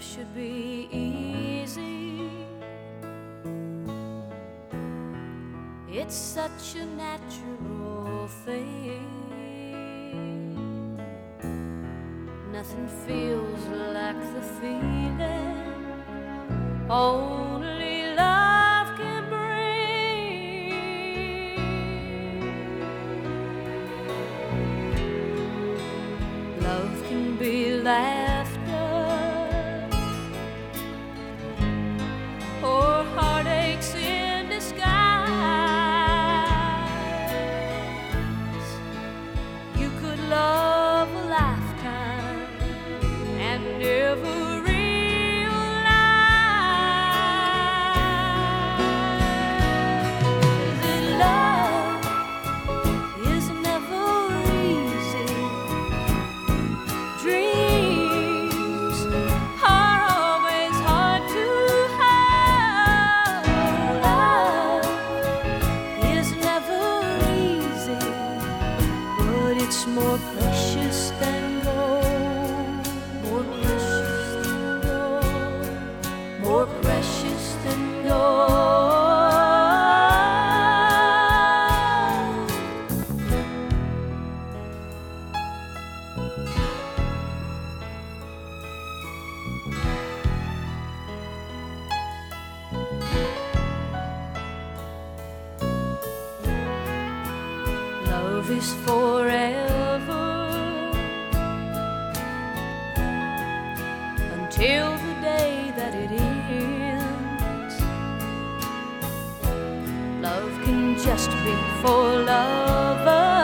should be easy. It's such a natural thing. Nothing feels like the feeling only love can bring. Love can be laughter or heartaches in disguise. You could love a lifetime and never realize that love is never easy. Dreams are always hard to have. Love is never easy, but it's more precious than gold. More precious than gold. More precious than gold. Love is forever until the day that it ends. Love can just be for lovers.